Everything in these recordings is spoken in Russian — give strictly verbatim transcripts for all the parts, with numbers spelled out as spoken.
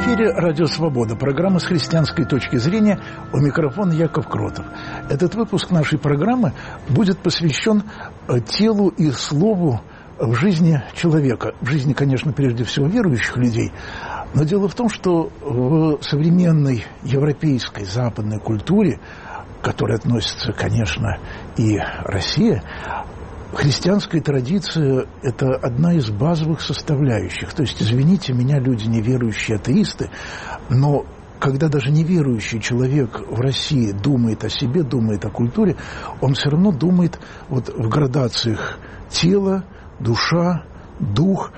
эфире «Радио Свобода», программа «С христианской точки зрения», у микрофона Яков Кротов. Этот выпуск нашей программы будет посвящен телу и слову в жизни человека. В жизни, конечно, прежде всего верующих людей. Но дело в том, что в современной европейской западной культуре, к которой относится, конечно, и Россия, христианская традиция – это одна из базовых составляющих. То есть, извините меня, люди неверующие, атеисты, но когда даже неверующий человек в России думает о себе, думает о культуре, он все равно думает вот в градациях тела, душа, дух.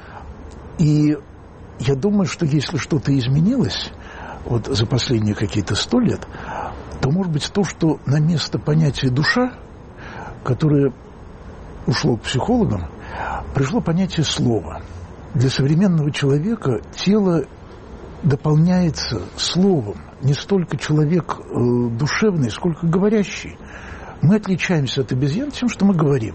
И я думаю, что если что-то изменилось вот за последние какие-то сто лет, то, может быть, то, что на место понятия «душа», которое ушло к психологам, пришло понятие слова. Для современного человека тело дополняется словом. Не столько человек э, душевный, сколько говорящий. Мы отличаемся от обезьян тем, что мы говорим.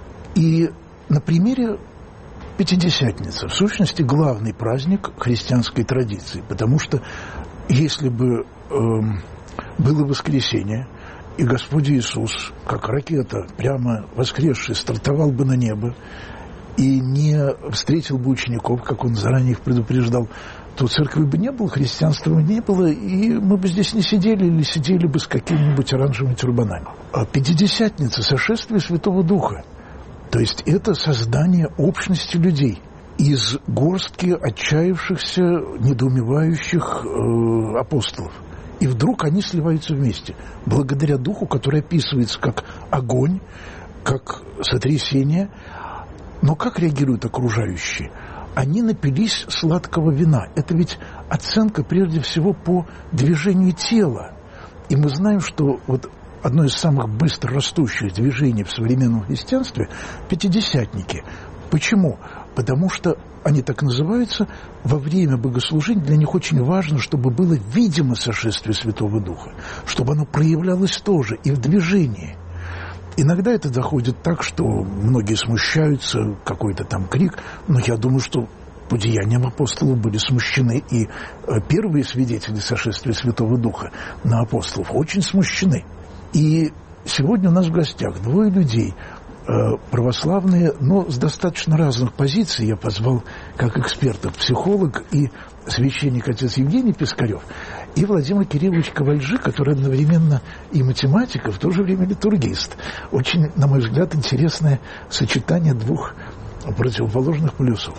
И на примере Пятидесятницы, в сущности, главный праздник христианской традиции. Потому что если бы э, было воскресенье, и Господь Иисус, как ракета, прямо воскресший, стартовал бы на небо и не встретил бы учеников, как он заранее их предупреждал, то церкви бы не было, христианства бы не было, и мы бы здесь не сидели или сидели бы с какими-нибудь оранжевыми тюрбанами. А Пятидесятница – сошествие Святого Духа. То есть это создание общности людей из горстки отчаявшихся, недоумевающих э, апостолов. И вдруг они сливаются вместе, благодаря духу, который описывается как огонь, как сотрясение. Но как реагируют окружающие? Они напились сладкого вина. Это ведь оценка прежде всего по движению тела. И мы знаем, что вот одно из самых быстро растущих движений в современном христианстве – пятидесятники. Почему? Потому что они так называются, во время богослужения для них очень важно, чтобы было видимо сошествие Святого Духа, чтобы оно проявлялось тоже и в движении. Иногда это доходит так, что многие смущаются, какой-то там крик, но я думаю, что по деяниям апостолов были смущены, и первые свидетели сошествия Святого Духа на апостолов очень смущены. И сегодня у нас в гостях двое людей, православные, но с достаточно разных позиций. Я позвал как экспертов психолог и священник отец Евгений Пискарев, и Владимир Кириллович Ковальжи, который одновременно и математик, и в то же время литургист. Очень, на мой взгляд, интересное сочетание двух противоположных полюсов.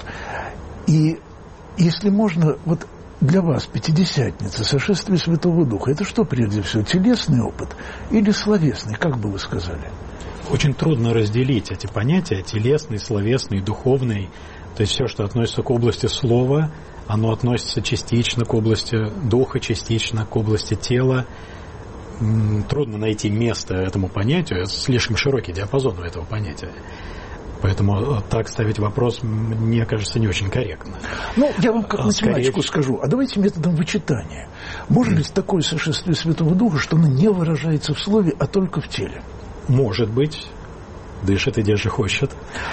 И если можно, вот для вас Пятидесятница, сошествие Святого Духа, это что прежде всего, телесный опыт или словесный, как бы вы сказали? Очень трудно разделить эти понятия, телесный, словесный, духовный. То есть все, что относится к области слова, оно относится частично к области духа, частично к области тела. Трудно найти место этому понятию, слишком широкий диапазон у этого понятия. Поэтому так ставить вопрос, мне кажется, не очень корректно. Ну, я вам как математику Скорее... скажу, а давайте методом вычитания. Может быть такое сошествие Святого Духа, что оно не выражается в слове, а только в теле? Может быть. Дышит и держи хочет.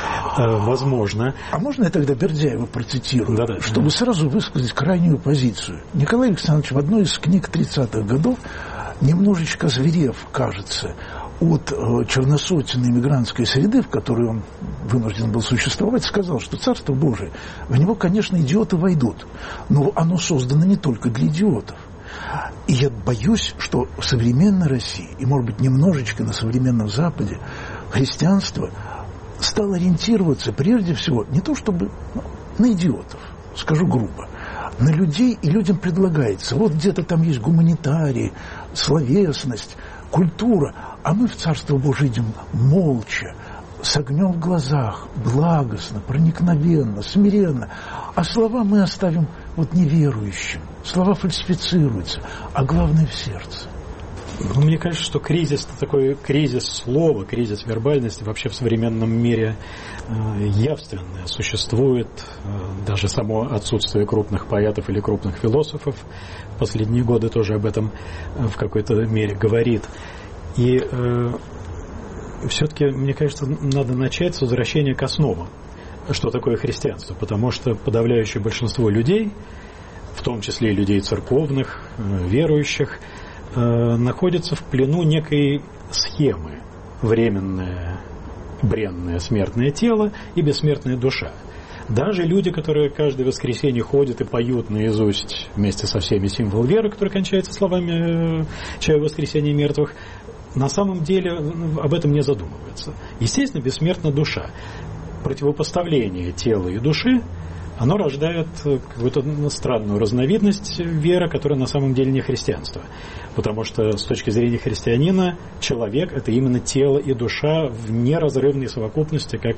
Возможно. А можно я тогда Бердяева процитирую, Да-да. чтобы сразу высказать крайнюю позицию? Николай Александрович в одной из книг тридцатых годов, немножечко зверев, кажется, от черносотенной иммигрантской среды, в которой он вынужден был существовать, сказал, что Царство Божие, в него, конечно, идиоты войдут, но оно создано не только для идиотов. И я боюсь, что в современной России, и, может быть, немножечко на современном Западе, христианство стало ориентироваться прежде всего не то чтобы ну, на идиотов, скажу грубо, на людей, и людям предлагается, вот где-то там есть гуманитарии, словесность, культура, а мы в Царство Божие идем молча, с огнем в глазах, благостно, проникновенно, смиренно. А слова мы оставим вот неверующим. Слова фальсифицируются, а главное в сердце. Ну, мне кажется, что кризис, такой кризис слова, кризис вербальности вообще в современном мире э, явственно существует. Э, даже само отсутствие крупных поэтов или крупных философов в последние годы тоже об этом э, в какой-то мере говорит. И э, все-таки, мне кажется, надо начать с возвращения к основам, что такое христианство, потому что подавляющее большинство людей в том числе и людей церковных, верующих, находятся в плену некой схемы: временное бренное смертное тело и бессмертная душа. Даже люди, которые каждое воскресенье ходят и поют наизусть вместе со всеми символ веры, который кончается словами «Чаю воскресения мертвых», на самом деле об этом не задумываются. Естественно, бессмертна душа. Противопоставление тела и души, оно рождает какую-то странную разновидность веры, которая на самом деле не христианство. Потому что с точки зрения христианина человек – это именно тело и душа в неразрывной совокупности, как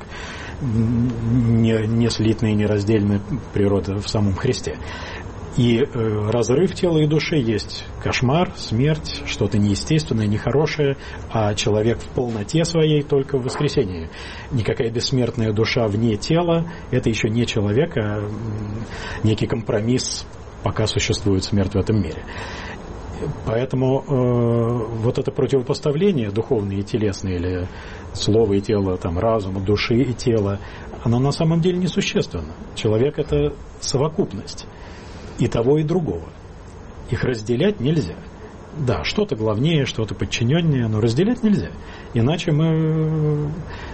не, не слитная и нераздельная природа в самом Христе. И э, разрыв тела и души есть кошмар, смерть, что-то неестественное, нехорошее, а человек в полноте своей только в воскресенье. Никакая бессмертная душа вне тела – это еще не человек, а некий компромисс, пока существует смерть в этом мире. Поэтому э, вот это противопоставление духовное и телесное, или слово и тело, там, разума, души и тела, оно на самом деле несущественно. Человек – это совокупность и того, и другого. Их разделять нельзя. Да, что-то главнее, что-то подчиненнее, но разделять нельзя. Иначе мы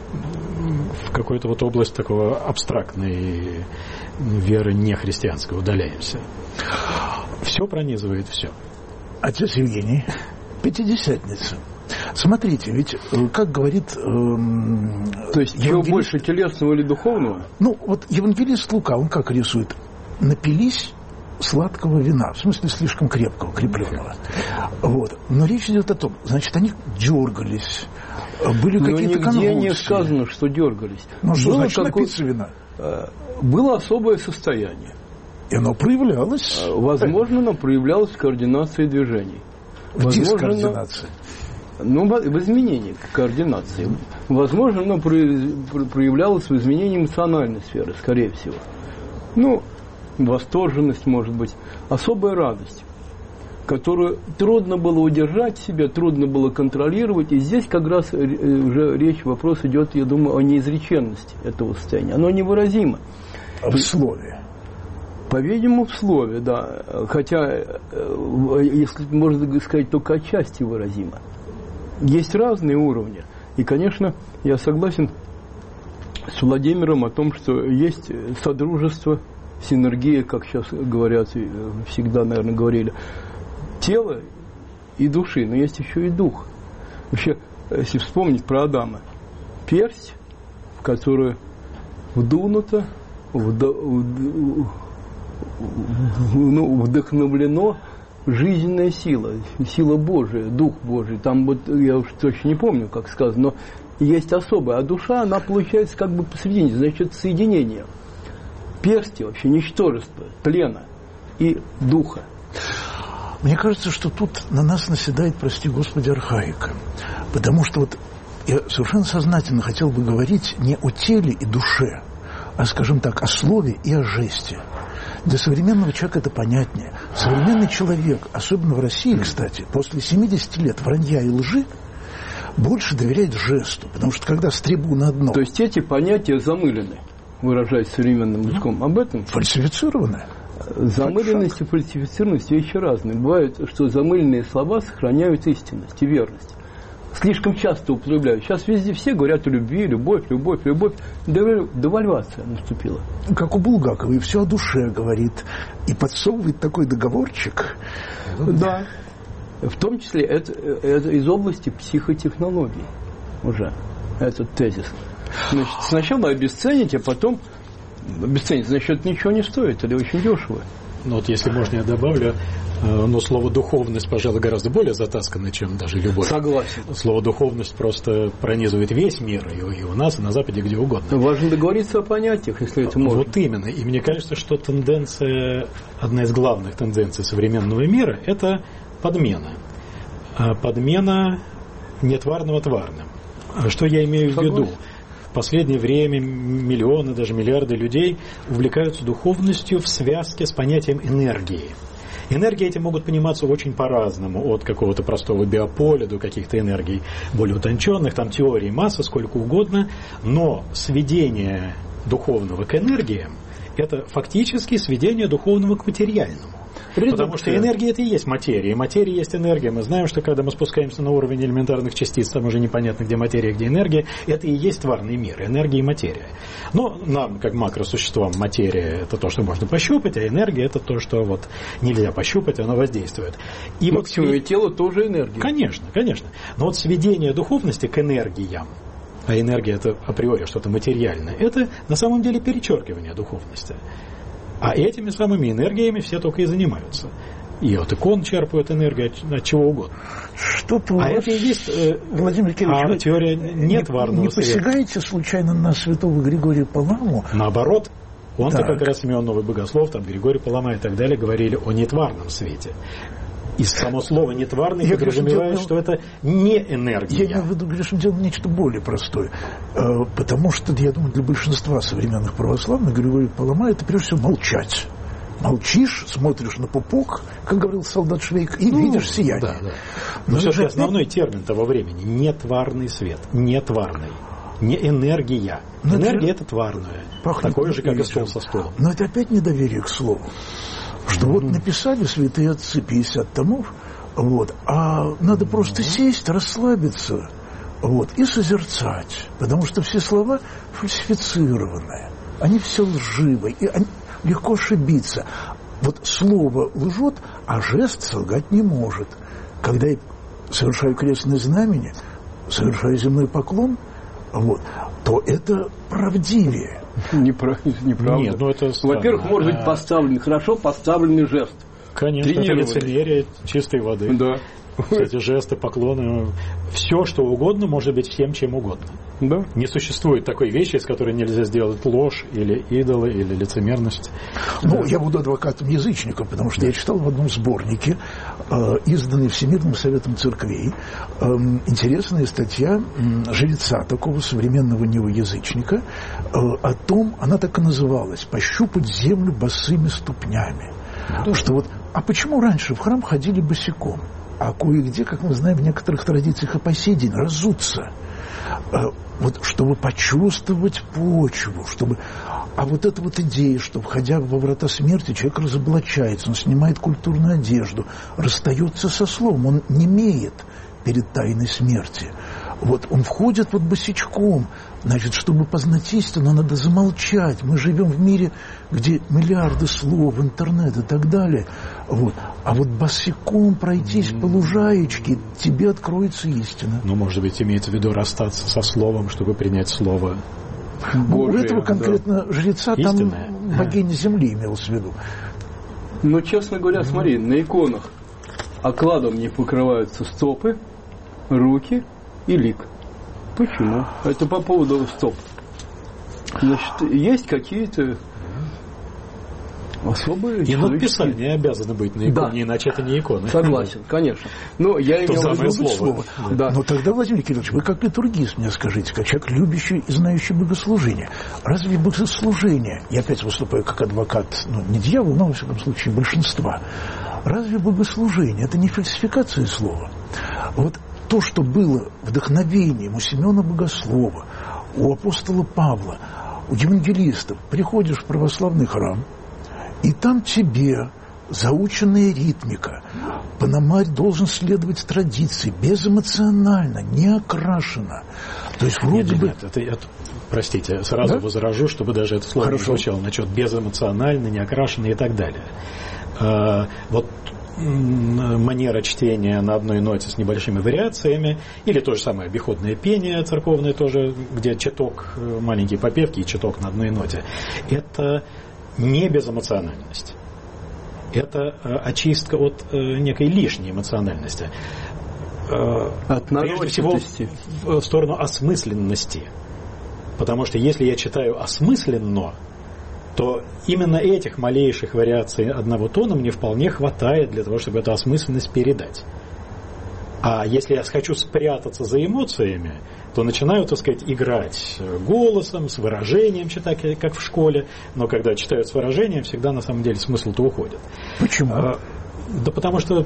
в какую-то вот область такого абстрактной веры нехристианской удаляемся. Все пронизывает все. Отец Евгений, Пятидесятница. Смотрите, ведь, как говорит... Эм, То есть, чего больше, телесного или духовного? Ну, вот евангелист Лука, он как рисует? Напились сладкого вина, в смысле слишком крепкого, крепленного. Вот. Но речь идет о том, значит, они дергались, были какие-то конвульсии. Но нигде не сказано, что дергались. Ну, что значит какое... напиться вина? Было особое состояние. И оно проявлялось. Возможно, оно проявлялось в координации движений. В дискоординации. Ну, в изменении координации. Возможно, оно проявлялось в изменении эмоциональной сферы, скорее всего. Ну, восторженность, может быть, особая радость, которую трудно было удержать в себе, трудно было контролировать. И здесь как раз уже речь, вопрос идет, я думаю, о неизреченности этого состояния. Оно невыразимо. В слове. По-видимому, в слове, да. Хотя, если можно сказать, только отчасти выразимо. Есть разные уровни. И, конечно, я согласен с Владимиром о том, что есть содружество, синергия, как сейчас говорят, всегда, наверное, говорили, тела и души, но есть еще и дух. Вообще, если вспомнить про Адама, персть, в которую вдунуто, вд... ну, вдохновлено жизненная сила, сила Божия, Дух Божий. Там вот, я уж точно не помню, как сказано, но есть особая. А душа, она получается как бы посредине, значит, соединение. Персти вообще ничтожество, тлена и духа. Мне кажется, что тут на нас наседает, прости Господи, архаика. Потому что вот я совершенно сознательно хотел бы говорить не о теле и душе, а, скажем так, о слове и о жесте. Для современного человека это понятнее. Современный человек, особенно в России, кстати, после семидесяти лет вранья и лжи, больше доверяет жесту. Потому что когда с трибуны одно... То есть эти понятия замылены, выражаясь современным языком. Об этом? Фальсифицированы. Замыленность и фальсифицированность вещи разные. Бывает, что замыленные слова сохраняют истинность и верность. Слишком часто употребляют. Сейчас везде все говорят о любви, любовь, любовь, любовь. Девальвация наступила. Как у Булгакова, и все о душе говорит. И подсовывает такой договорчик. Да. В том числе это, это из области психотехнологий уже, этот тезис. Значит, сначала обесценить, а потом обесценить. Значит, это ничего не стоит, или очень дешево. Ну вот если можно, я добавлю, но слово «духовность», пожалуй, гораздо более затасканное, чем даже любовь. Согласен. Слово «духовность» просто пронизывает весь мир, и у нас, и на Западе, где угодно. Важно договориться о понятиях, если это можно. Вот именно. И мне кажется, что тенденция, одна из главных тенденций современного мира – это подмена. Подмена нетварного тварным. Что я имею в виду? В последнее время миллионы, даже миллиарды людей увлекаются духовностью в связке с понятием энергии. Энергии эти могут пониматься очень по-разному, от какого-то простого биополя до каких-то энергий более утонченных, там теорий масса, сколько угодно, но сведение духовного к энергиям – это фактически сведение духовного к материальному. Редукция. Потому что энергия – это и есть материя, и материя есть энергия. Мы знаем, что когда мы спускаемся на уровень элементарных частиц, там уже непонятно, где материя, где энергия, это и есть тварный мир, энергия и материя. Но нам, как макросуществам, материя – это то, что можно пощупать, а энергия – это то, что вот нельзя пощупать, оно воздействует. И ну, вот почему? И тело тоже энергия. Конечно, конечно. Но вот сведение духовности к энергиям, а энергия – это априори что-то материальное, это на самом деле перечеркивание духовности. А этими самыми энергиями все только и занимаются. И от икон черпают энергию, от, от чего угодно. Что-то а вас, это и есть, э, Владимир Кириллович, а теория нетварного не света. Не посягаете случайно на святого Григория Паламу? Наоборот, он-то так. как раз Симеон Новый Богослов, там Григорий Палама и так далее говорили о нетварном свете. И само слово «нетварный» я подразумевает, делал, что это не энергия. Я имею в виду, Гришин, делал нечто более простое. Потому что, я думаю, для большинства современных православных Григорий Палама – это, прежде всего, молчать. Молчишь, смотришь на пупок, как говорил солдат Швейк, и ну, видишь сияние. Да, да. Но, Но все-таки основной термин того времени – нетварный свет, нетварный. Не энергия. Но энергия – это тварное. Такое же, как и стол со столом. Но это опять недоверие к слову. Что вот написали святые отцы пятьдесят томов, вот, а надо просто сесть, расслабиться, вот, и созерцать, потому что все слова фальсифицированные, они все лживые, и они, легко ошибиться. Вот слово лжет, а жест солгать не может. Когда я совершаю крестное знамение, совершаю земной поклон, вот, то это правдивее. Неправда. Нет, ну это Во-первых, может быть поставлен, хорошо поставленный жест. Конечно, это лицемерие чистой воды. Да. Эти жесты, поклоны, все, что угодно, может быть всем, чем угодно. Да. Не существует такой вещи, из которой нельзя сделать ложь, или идолы, или лицемерность. Ну, да. Я буду адвокатом язычников, потому что я читал в одном сборнике, э, изданный Всемирным Советом Церквей, э, интересная статья э, жреца, такого современного неоязычника, э, о том, она так и называлась «Пощупать землю босыми ступнями». Да. Что вот, а почему раньше в храм ходили босиком? А кое-где, как мы знаем, в некоторых традициях и по сей день разуться. Вот, чтобы почувствовать почву, чтобы... А вот эта вот идея, что, входя во врата смерти, человек разоблачается, он снимает культурную одежду, расстается со словом, он немеет перед тайной смерти. Вот он входит вот босичком. Значит, чтобы познать истину, надо замолчать. Мы живем в мире, где миллиарды слов, интернет и так далее. Вот. А вот босиком пройтись по лужаечке, тебе откроется истина. Ну, может быть, имеется в виду расстаться со словом, чтобы принять слово Божие. У этого конкретно да. жреца истинное. Там богиня земли имелось в виду. Ну, честно говоря, смотри, на иконах окладом не покрываются стопы, руки и лик. Почему? Это по поводу стоп. Значит, есть какие-то особые и надписания обязаны быть на иконе, да. Иначе это не икона. Согласен, конечно. Но я имел в виду слово. слово. Да. Но тогда, Владимир Кириллович, вы как литургист мне скажите, как человек, любящий и знающий богослужение. Разве богослужение, я опять выступаю как адвокат, ну, не дьявол, но, во всяком случае, большинства, разве богослужение – это не фальсификация слова? Вот то, что было вдохновением у Симеона Богослова, у апостола Павла, у евангелистов, приходишь в православный храм, и там тебе заученная ритмика, пономарь должен следовать традиции, безэмоционально, не окрашенно. То есть вроде нет, бы... Нет, это, это, простите, сразу да? возражу, чтобы даже это слово Хорошо. не звучало, насчет безэмоционально, не окрашенно и так далее. А, вот манера чтения на одной ноте с небольшими вариациями, или то же самое обиходное пение церковное тоже, где читок, маленькие попевки и читок на одной ноте. Это не безэмоциональность. Это очистка от некой лишней эмоциональности. От Прежде всего в сторону осмысленности. Потому что если я читаю осмысленно, то именно этих малейших вариаций одного тона мне вполне хватает для того, чтобы эту осмысленность передать. А если я хочу спрятаться за эмоциями, то начинаю, так сказать, играть голосом, с выражением, читать, как в школе. Но когда читают с выражением, всегда на самом деле смысл-то уходит. Почему? А, да потому что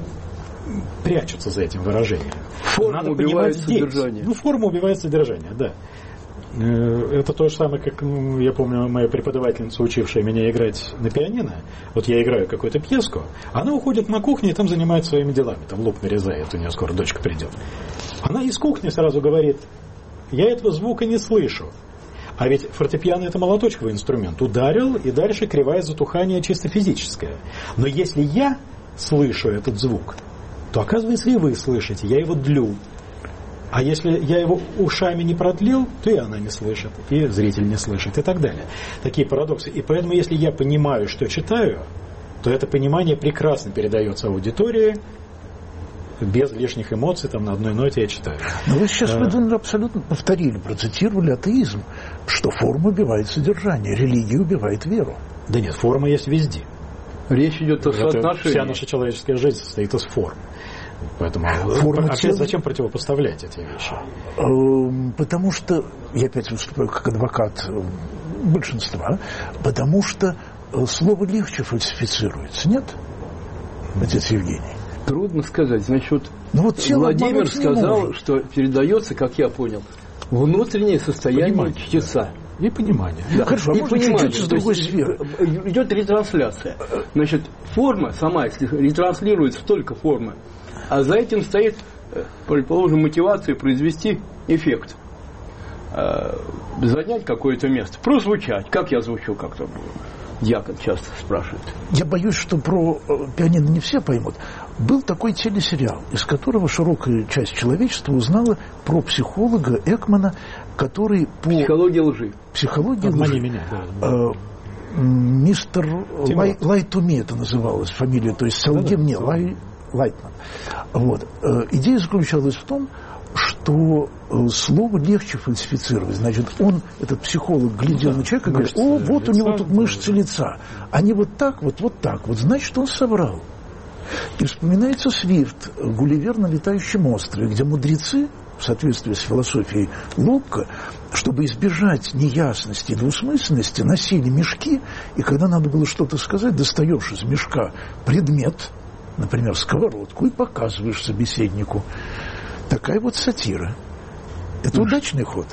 прячутся за этим выражением. Форма убивает содержание. Ну, форма убивает содержание, да. Это то же самое, как, ну, я помню, моя преподавательница, учившая меня играть на пианино. Вот я играю какую-то пьеску, она уходит на кухню и там занимается своими делами. Там лук нарезает, у нее скоро дочка придет. Она из кухни сразу говорит: я этого звука не слышу. А ведь фортепиано — это молоточковый инструмент. Ударил, и дальше кривая затухания чисто физическое. Но если я слышу этот звук, то, оказывается, и вы слышите, я его длю. А если я его ушами не продлил, то и она не слышит, и зритель не слышит, и так далее. Такие парадоксы. И поэтому, если я понимаю, что читаю, то это понимание прекрасно передается аудитории, без лишних эмоций, там на одной ноте я читаю. Но вы сейчас, Владимир, абсолютно повторили, процитировали атеизм, что форма убивает содержание, религия убивает веру. Да нет, форма есть везде. Речь идет о соотношении. Вся наша человеческая жизнь состоит из форм. Поэтому Форма опять тела... зачем противопоставлять эти вещи? Потому что, я опять выступаю как адвокат большинства, потому что слово легче фальсифицируется, нет, отец Евгений? Трудно сказать. Значит, вот, ну, вот Владимир сказал, что передается, как я понял, внутреннее состояние понимание, Да. чтеца. И понимание. Да, хорошо, и а понимание, чуть-чуть с другой сферы. Идет ретрансляция. Значит, форма сама, если ретранслируется только форма, а за этим стоит, предположим, мотивация произвести эффект. Занять какое-то место. Прозвучать. Как я звучу, как-то дьякон часто спрашивает. Я боюсь, что про пианино не все поймут. Был такой телесериал, из которого широкая часть человечества узнала про психолога Экмана, который по... Психология лжи. Психология Обмани лжи. меня, да. Э, мистер Лай, Лайтуми это называлась фамилия, то есть солги мне, Лай, Лайтман. Вот. Э, идея заключалась в том, что э, слово легче фальсифицировать. Значит, он, этот психолог, глядел ну, на человека и говорит: о, вот лица, у него тут мышцы лица. Они вот так, вот, вот так. Вот значит, он соврал. И вспоминается Свифт, Гулливер на летающем острове, где мудрецы, в соответствии с философией Локка, чтобы избежать неясности и двусмысленности, носили мешки, и когда надо было что-то сказать, достаешь из мешка предмет, например, сковородку, и показываешь собеседнику. Такая вот сатира. Это ну, удачный ход.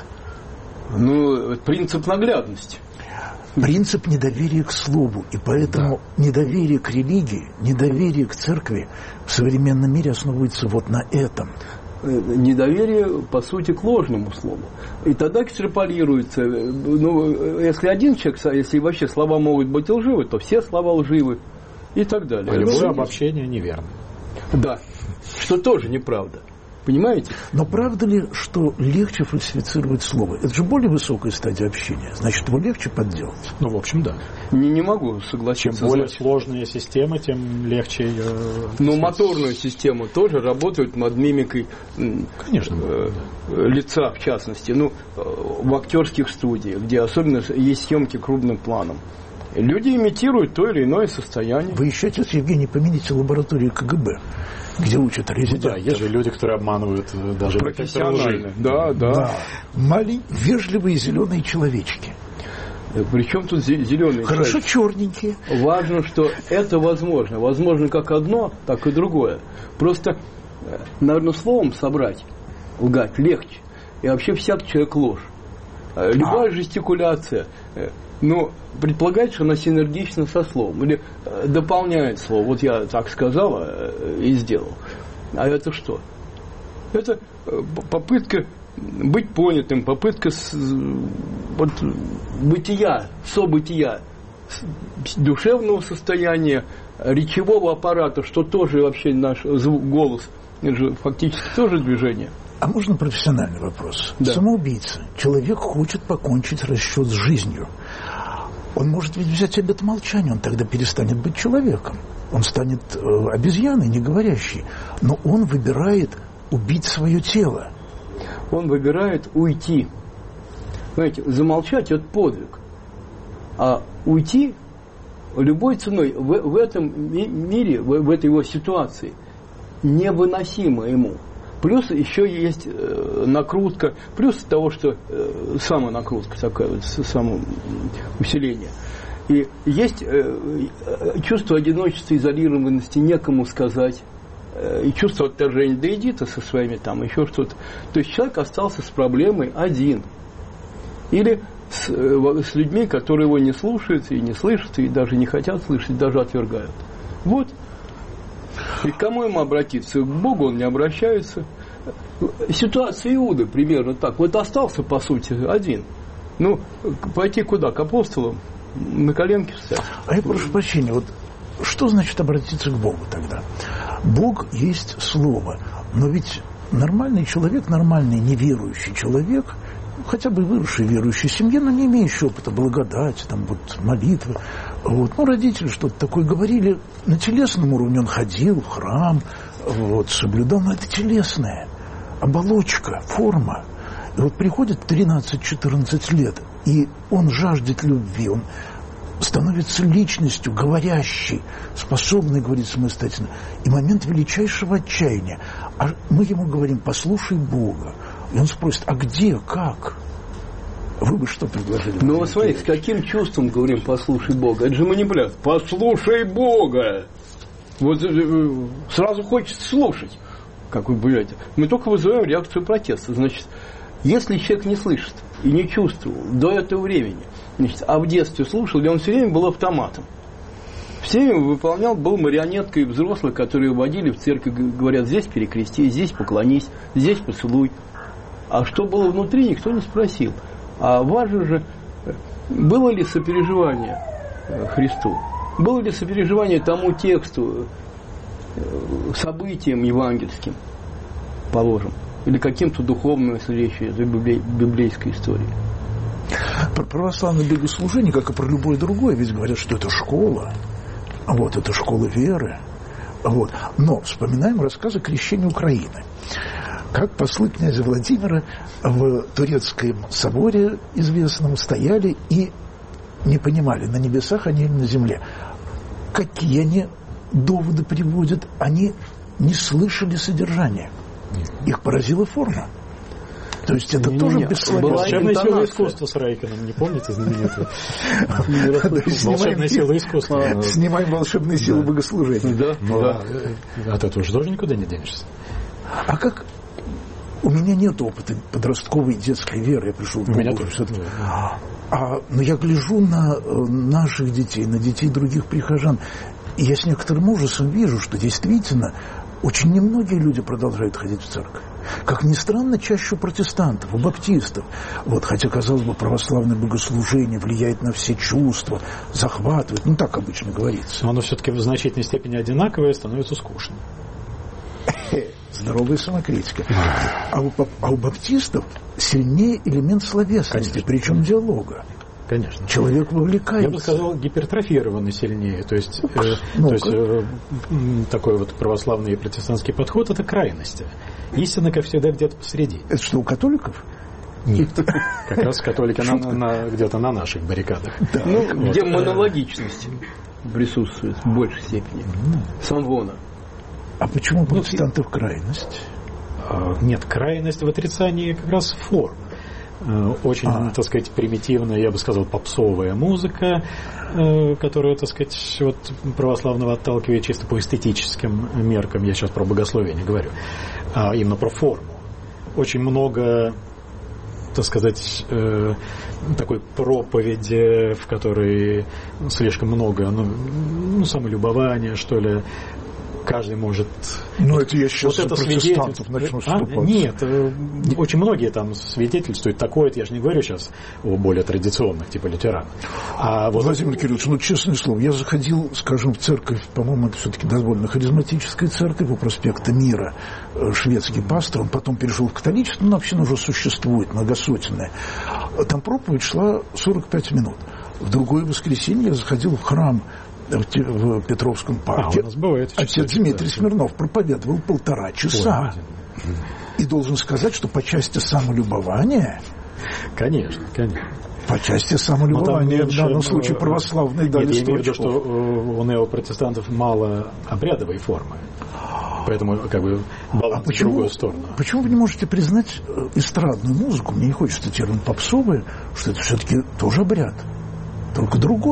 Ну, принцип наглядности. Принцип недоверия к слову. И поэтому да. недоверие к религии, недоверие к церкви в современном мире основывается вот на этом. Недоверие, по сути, к ложному слову. И тогда экстраполируется. Ну, если один человек, если вообще слова могут быть лживы, то все слова лживы. И так далее. А любое обобщение неверно. Да. Что тоже неправда. Понимаете? Но правда ли, что легче фальсифицировать слово? Это же более высокая стадия общения. Значит, его легче подделать. Ну, в общем, да. Не, не могу согласиться. Чем более сложная система, тем легче ее... Но моторную систему тоже работают над мимикой. Конечно, э, да. лица, в частности. Ну, в актерских студиях, где особенно есть съемки крупным планом. Люди имитируют то или иное состояние. Вы еще, отец Евгений, помяните лабораторию КГБ, где учат резидентов. Да, есть же люди, которые обманывают даже профессионально. Да, да. да. Маленькие, вежливые зеленые человечки. Причем тут зеленые? Хорошо, черненькие. Важно, что это возможно. Возможно как одно, так и другое. Просто, наверное, словом собрать, лгать легче. И вообще всякий человек ложь. Любая а. жестикуляция, ну, предполагает, что она синергична со словом. Или дополняет слово. Вот я так сказал и сделал. А это что? Это попытка быть понятым, попытка вот, бытия, события, душевного состояния, речевого аппарата, что тоже вообще наш звук, голос, это же фактически тоже движение. А можно профессиональный вопрос? Да. Самоубийца. Человек хочет покончить расчет с жизнью. Он может ведь взять обет молчания, он тогда перестанет быть человеком. Он станет э, обезьяной, не говорящей. Но он выбирает убить свое тело. Он выбирает уйти. Знаете, замолчать – это подвиг. А уйти любой ценой в, в этом мире, в, в этой его ситуации, невыносимо ему. Плюс еще есть э, накрутка, плюс того, что э, самонакрутка такая, вот, самоусиление. И есть э, чувство одиночества, изолированности, некому сказать, э, и чувство отторжения. Да иди ты со своими там, еще что-то. То есть человек остался с проблемой один. Или с, с людьми, которые его не слушают и не слышат, и даже не хотят слышать, даже отвергают. Вот. И к кому ему обратиться? К Богу он не обращается. Ситуация Иуды примерно так. Вот остался, по сути, один. Ну, пойти куда? К апостолам? На коленки встать? А я прошу прощения, вот что значит обратиться к Богу тогда? Бог есть Слово. Но ведь нормальный человек, нормальный неверующий человек, хотя бы выросший в верующей семье, но не имеющий опыта благодати, там, вот, молитвы. Вот. Ну, родители что-то такое говорили. На телесном уровне он ходил в храм, вот, соблюдал, но это телесное. Оболочка, форма. И вот приходит тринадцать-четырнадцать лет, и он жаждет любви, он становится личностью, говорящей, способной говорить самостоятельно. И момент величайшего отчаяния. А мы ему говорим: послушай Бога. И он спросит: а где, как? Вы бы что предложили? Ну, вот смотрите, с каким чувством говорим «послушай Бога»? Это же манипуляция. «Послушай Бога». Вот сразу хочется слушать. Как вы понимаете? Мы только вызываем реакцию протеста. Значит, если человек не слышит и не чувствовал до этого времени, значит, а в детстве слушал, он все время был автоматом. Все время выполнял, был марионеткой взрослых, которые водили в церковь, говорят: здесь перекрестись, здесь поклонись, здесь поцелуй. А что было внутри, никто не спросил. А важно же, было ли сопереживание Христу, было ли сопереживание тому тексту, событиям евангельским, положим, или каким-то духовным следующей библейской истории. Про православное богослужение, как и про любое другое, ведь говорят, что это школа, вот, это школа веры. Вот. Но вспоминаем рассказы о крещении Украины. Как послы князя Владимира в Турецком соборе известном стояли и не понимали, на небесах они или на земле. Какие они доводы приводят? Они не слышали содержания. Их поразила форма. То есть это не, тоже не, не. бессловесное. Волшебная сила искусства с Райкиным, не помните знаменитую? Волшебная сила искусства. Снимаем волшебные силы богослужения. Да. От этого же тоже никуда не денешься. А как... У меня нет опыта подростковой детской веры. Я пришел в У меня тоже. А, но я гляжу на наших детей, на детей других прихожан, и я с некоторым ужасом вижу, что действительно очень немногие люди продолжают ходить в церковь. Как ни странно, чаще у протестантов, у баптистов. Вот, хотя, казалось бы, православное богослужение влияет на все чувства, захватывает. Ну, так обычно говорится. Но оно все-таки в значительной степени одинаковое, становится скучным. Здоровая самокритика. А у, а у баптистов сильнее элемент словесности, конечно, причем диалога. Конечно. Человек вовлекается. Я бы сказал, гипертрофированный сильнее. То есть, э, то есть э, такой вот православный и протестантский подход – это крайности. Истина, как всегда, где-то посреди. Это что, у католиков? Нет. Как раз католики на, на, где-то на наших баррикадах. Да. Ну, вот. Где монологичность присутствует в большей степени. Самвона. А почему протестантов крайность? Нет, крайность в отрицании как раз форм. Очень, а. так сказать, примитивная, я бы сказал, попсовая музыка, которая, так сказать, вот православного отталкивает чисто по эстетическим меркам. Я сейчас про богословие не говорю, а именно про форму. Очень много, так сказать, такой проповеди, в которой слишком много, ну, ну самолюбования, что ли. Каждый может... Ну, это я сейчас вот за протестантов начну вступать. А? Нет, очень многие там свидетельствуют такое, я же не говорю сейчас о более традиционных, типа лютеран. А вот... Владимир Кириллович, ну, честное слово, я заходил, скажем, в церковь, по-моему, это все-таки довольно харизматическая церковь у проспекта Мира, шведский пастор, он потом перешел в католичество, но община уже существует, многосотенная. Там проповедь шла сорок пять минут. В другое воскресенье я заходил в храм в Петровском парке. А, у нас бывает. Отец Дмитрий да. Смирнов проповедовал полтора часа. Ой, и должен сказать, что по части самолюбования... Конечно, конечно. По части самолюбования в данном случае православные дали Нет, я имею в виду, что у неопротестантов мало обрядовой формы. Поэтому как бы баланс а в другую сторону. Почему вы не можете признать эстрадную музыку, мне не хочется термин попсовая, что это все-таки тоже обряд, только другой?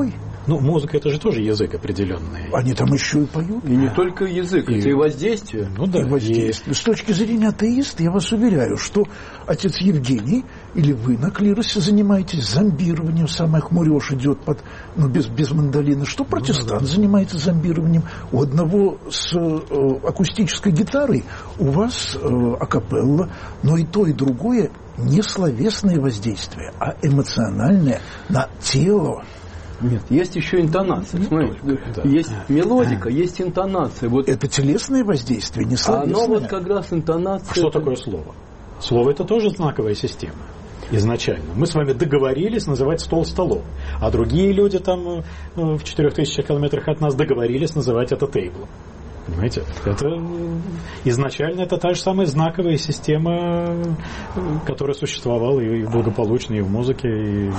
Ну, музыка это же тоже язык определенный. Они там еще и поют. И не только язык, и, это и воздействие. Ну да, и воздействие. И... С точки зрения атеиста, я вас уверяю, что отец Евгений или вы на клиросе занимаетесь зомбированием, самая хмурёж идет под, ну, без, без мандолина, что протестант ну, да. занимается зомбированием. У одного с э, акустической гитарой, у вас э, акапелла, но и то, и другое не словесное воздействие, а эмоциональное на тело. Нет, есть еще интонация. Смотрите, да. Есть мелодика, есть интонация. Вот это телесное воздействие, не словесное. Оно вот как раз интонация. Что это... такое слово? Слово это тоже знаковая система. Изначально. Мы с вами договорились называть стол столом, а другие люди там в четырех тысячах километрах от нас договорились называть это тейблом. Понимаете? Это изначально это та же самая знаковая система, которая существовала и благополучно и в музыке. И...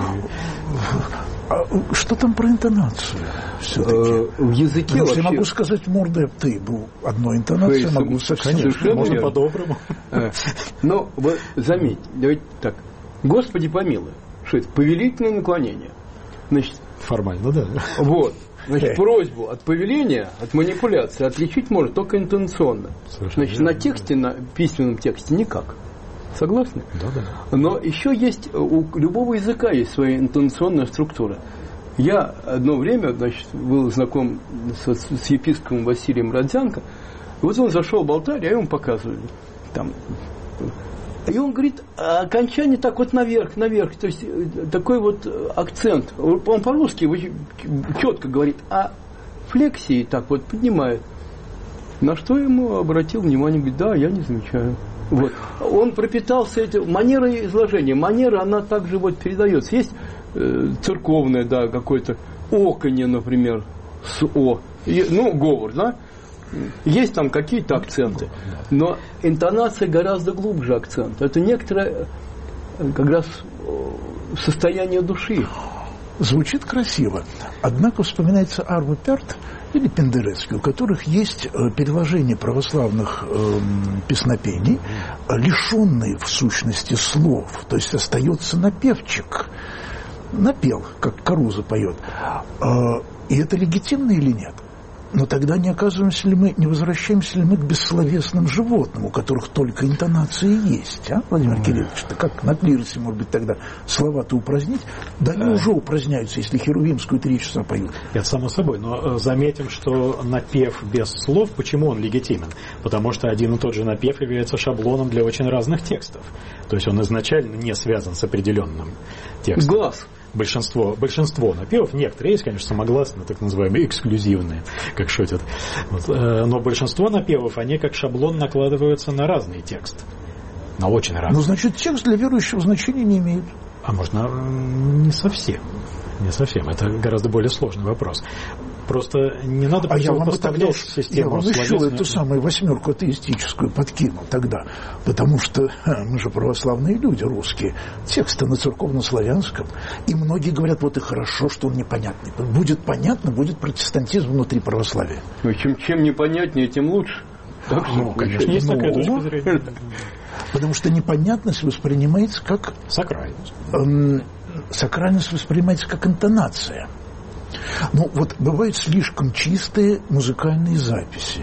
А что там про интонацию? Все-таки? В языке Потому вообще... я могу сказать мордой об тейбл. Одной интонацией Фейсом, могу совсем... Конечно, можно по-доброму. Но вы заметьте, давайте так. Господи помилуй. Что это? Повелительное наклонение. Значит, формально, да. Вот. Значит, просьбу от повеления, от манипуляции отличить может только интонационно. Совершенно Значит, верно. На тексте, на письменном тексте никак. Согласны? Да, да. Но еще есть, у любого языка есть своя интонационная структура. Я одно время, значит, был знаком с, с епископом Василием Родзянко. И вот он зашел в алтарь, а я ему показываю. Там. И он говорит, окончание так вот наверх, наверх. То есть такой вот акцент. Он по-русски четко говорит, а флексии так вот поднимает. На что ему обратил внимание, говорит, да, я не замечаю. Вот. Он пропитался этим, манерой изложения. Манера, она также вот передается. Есть э, церковное, да, какое-то оконье, например, с О. И, ну, говор, да? Есть там какие-то акценты, но интонация гораздо глубже акцент. Это некоторое как раз состояние души. Звучит красиво. Однако вспоминается Арво Пярт или Пендерецкий, у которых есть переложение православных э, песнопений, лишенные в сущности слов. То есть остается напевчик. Напел, как Каруза поет. Э, и это легитимно или нет? Но тогда не оказываемся ли мы, не возвращаемся ли мы к бессловесным животным, у которых только интонации есть, а, Владимир mm. Кириллович? Как на клиросе, может быть, тогда слова-то упразднить? Да они а... уже упраздняются, если херувимскую три часа поют. Это само собой, но заметим, что напев без слов, почему он легитимен? Потому что один и тот же напев является шаблоном для очень разных текстов. То есть он изначально не связан с определенным текстом. Глаз. Большинство, большинство напевов, некоторые есть, конечно, самогласные, так называемые, эксклюзивные, как шутят. Вот. Но большинство напевов, они как шаблон накладываются на разный текст. На очень разный. Ну, значит, текст для верующего значения не имеет. А можно не совсем. Не совсем. Это гораздо более сложный вопрос. Просто не надо а противопоставлять систему. Я вам еще эту самую восьмерку атеистическую подкинул тогда. Потому что ха, мы же православные люди, русские. Тексты на церковно-славянском. И многие говорят, вот и хорошо, что он непонятный. Будет понятно, будет протестантизм внутри православия. Ну, чем, чем непонятнее, тем лучше. Так, ну, конечно, есть такая точка зрения. Потому что непонятность воспринимается как... Сакральность. Эм, сакральность воспринимается как интонация. Ну, вот бывают слишком чистые музыкальные записи.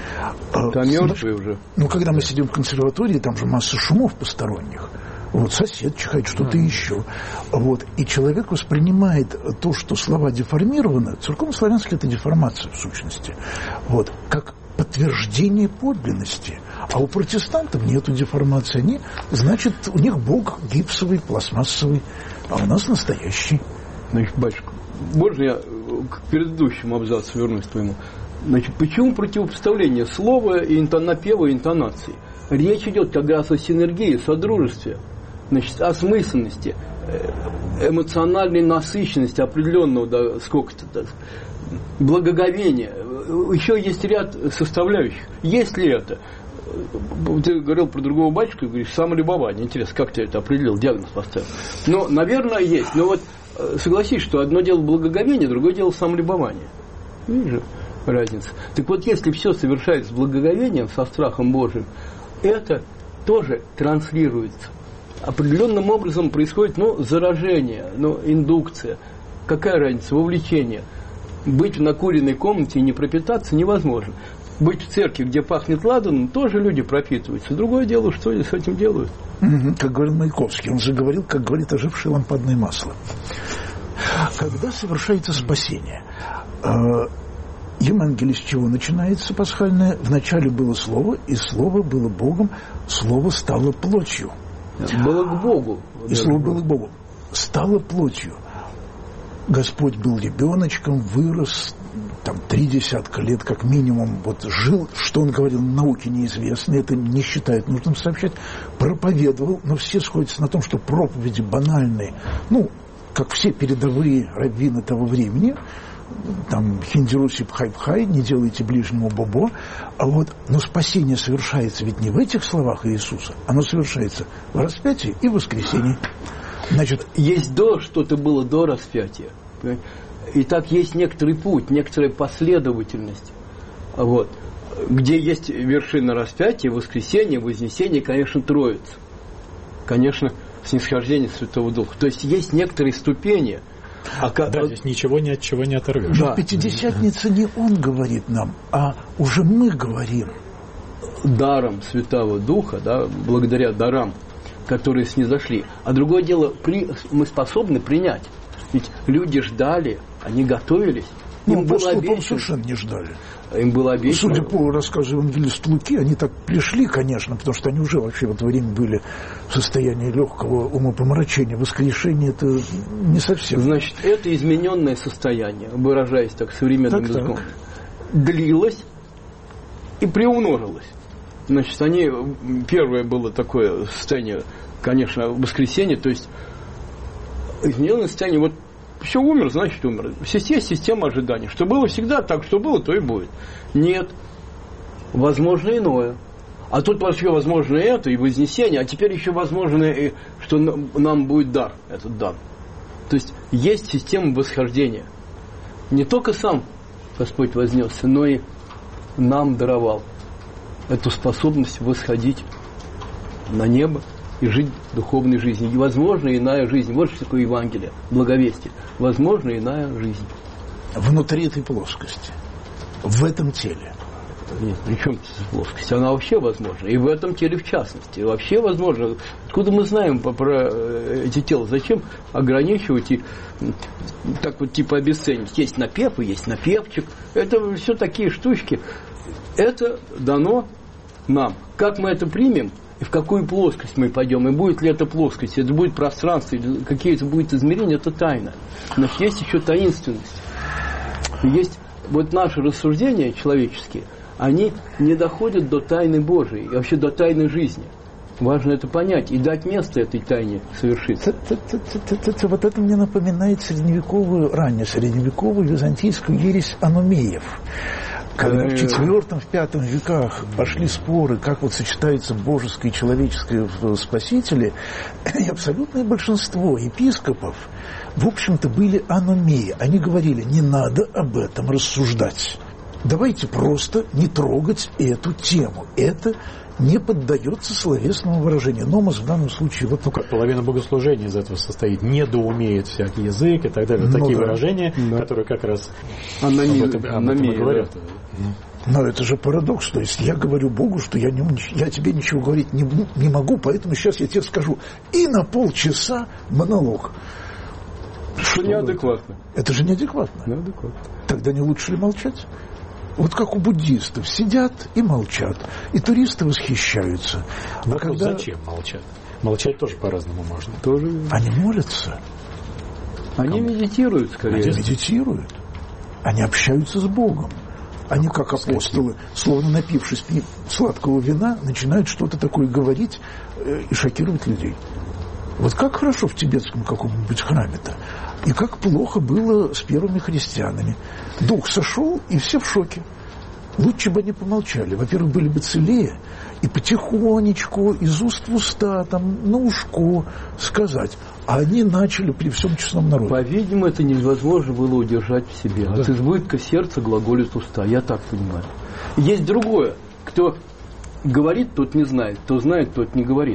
Там мертвые уже. Ну, когда мы сидим в консерватории, там же масса шумов посторонних. Вот сосед чихает, что-то mm. еще. Вот. И человек воспринимает то, что слова деформированы, церковно-славянский — это деформация в сущности, вот, как подтверждение подлинности. А у протестантов нету деформации. Они, значит, у них Бог гипсовый, пластмассовый, а у нас настоящий. Значит, батюшка, можно я к предыдущему абзацу вернусь к твоему? Значит, почему противопоставление слова и напева и интонации? Речь идет как раз о синергии, содружестве, значит, осмысленности, эмоциональной насыщенности определенного, да, сколько-то, да, благоговения. Еще есть ряд составляющих. Есть ли это? Ты говорил про другого батюшку, говоришь, самолюбование. Интересно, как ты это определил, диагноз поставил? Ну, наверное, есть. Но вот согласись, что одно дело благоговение, другое дело самолюбование. Видишь же разница. Так вот, если все совершается с благоговением, со страхом Божиим, это тоже транслируется. Определенным образом происходит, ну, заражение, ну, индукция. Какая разница? Вовлечение. Быть в накуренной комнате и не пропитаться невозможно. Быть в церкви, где пахнет ладаном, тоже люди пропитываются. Другое дело, что они с этим делают. Угу, как говорил Маяковский, он же говорил, как говорит ожившее лампадное масло. Когда совершается спасение, Евангелие с чего начинается пасхальное? Вначале было Слово, и Слово было Богом, Слово стало плотью. Было к Богу. И Слово было к Богу. Стало плотью. Господь был ребеночком, вырос, там, три десятка лет как минимум, вот жил, что он говорил, науке неизвестно, это не считает нужным сообщать, проповедовал, но все сходятся на том, что проповеди банальные, ну, как все передовые раввины того времени, там, хиндируси пхай-пхай, не делайте ближнему бобо, а вот, но спасение совершается ведь не в этих словах Иисуса, оно совершается в распятии и в воскресении. Значит, есть до, что-то было до распятия. И так есть некоторый путь, некоторая последовательность. Вот. Где есть вершина распятия, воскресение, вознесение, конечно, Троица. Конечно, снисхождение Святого Духа. То есть есть некоторые ступени. А да, здесь ничего ни от чего не оторвешь. Да. В Пятидесятнице не он говорит нам, а уже мы говорим. Даром Святого Духа, да, благодаря дарам, которые снизошли. А другое дело, при, мы способны принять. Ведь люди ждали, они готовились. Им ну, было обещано. Совершенно не ждали. Им было обещано. Судя по рассказу евангелиста Луки, они так пришли, конечно, потому что они уже вообще в это время были в состоянии легкого умопомрачения. Воскрешение это не совсем. Значит, это измененное состояние, выражаясь так современным так, языком, так. длилось и приумножилось. Значит, они, первое было такое состояние, конечно, воскресенье, то есть измененное состояние, вот все умер, значит умер. Есть система ожиданий. Что было всегда, так что было, то и будет. Нет. Возможно иное. А тут вообще возможно это, и вознесение, а теперь еще возможно, и, что нам будет дар, этот дар. То есть есть система восхождения. Не только сам Господь вознесся, но и нам даровал эту способность восходить на небо и жить духовной жизнью. И возможно иная жизнь. Вот что такое Евангелие, благовестие. Возможно иная жизнь. Внутри этой плоскости, в этом теле. Нет, при чем эта плоскость? Она вообще возможна. И в этом теле в частности. Вообще возможно. Откуда мы знаем про эти тела? Зачем ограничивать и так вот типа обесценить? Есть напев и есть напевчик. Это все такие штучки. Это дано нам. Как мы это примем, и в какую плоскость мы пойдем, и будет ли это плоскость, это будет пространство, или какие-то будет измерения, это тайна. Значит, есть еще таинственность. Есть вот наши рассуждения человеческие, они не доходят до тайны Божией, и вообще до тайны жизни. Важно это понять и дать место этой тайне совершиться. Вот это мне напоминает средневековую, раннюю средневековую византийскую ересь аномеев. Когда в четвёртом, в пятом веках пошли споры, как вот сочетается божеское и человеческое в Спасителе, и абсолютное большинство епископов, в общем-то, были аномеи. Они говорили, не надо об этом рассуждать. Давайте просто не трогать эту тему. Это не поддается словесному выражению. Номос в данном случае... Вот... Ну как, половина богослужения из этого состоит. Недоумеет всякий язык и так далее. Ну, такие да. выражения, да. которые как раз Анами... об этом, об этом и говорят. Да. Но это же парадокс. То есть я говорю Богу, что я, не, я тебе ничего говорить не, не могу, поэтому сейчас я тебе скажу. И на полчаса монолог. Что неадекватно. Это? это же неадекватно. Неадекватно. Тогда не лучше ли молчать? Вот как у буддистов. Сидят и молчат. И туристы восхищаются. А когда... Зачем молчать? Молчать тоже по-разному можно. Тоже... Они молятся. Они Кому? медитируют, скорее. Они медитируют. Они общаются с Богом. Они, как апостолы, словно напившись сладкого вина, начинают что-то такое говорить и шокировать людей. Вот как хорошо в тибетском каком-нибудь храме-то. И как плохо было с первыми христианами. Дух сошел, и все в шоке. Лучше бы они помолчали. Во-первых, были бы целее, и потихонечку, из уст в уста, там, на ушко сказать. А они начали при всем честном народе. По-видимому, это невозможно было удержать в себе. Да. От избытка сердца глаголит уста. Я так понимаю. Есть другое. Кто говорит, тот не знает. Кто знает, тот не говорит.